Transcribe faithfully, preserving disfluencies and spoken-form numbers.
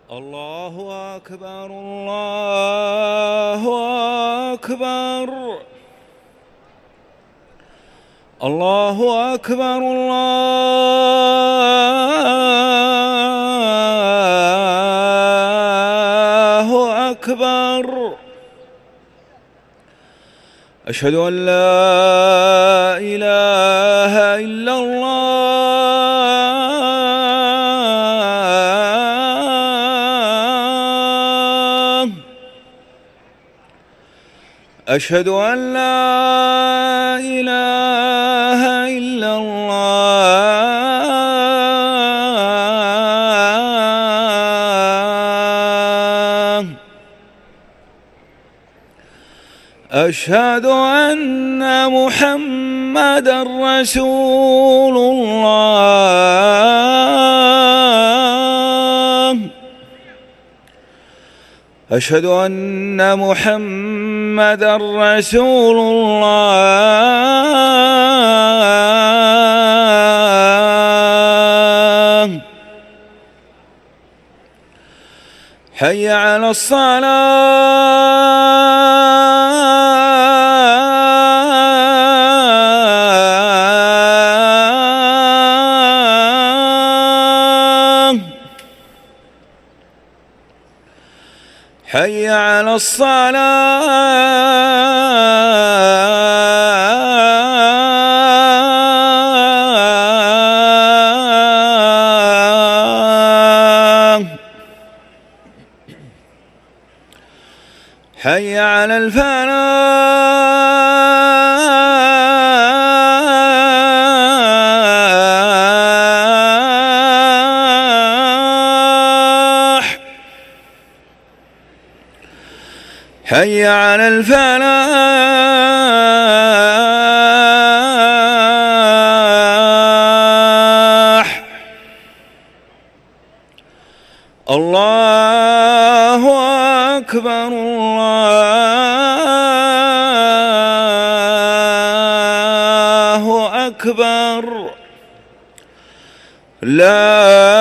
الله أكبر الله أكبر الله أكبر الله أكبر. أشهد أن لا إله إلا الله. أشهد أن لا إله إلا الله. أشهد أن محمدًا رسول الله. أشهد أن محمدًا رسول الله. حي على الصلاة. حي على الصلاة. حي على الفلاح. حي على الفلاح. الله أكبر الله أكبر. لا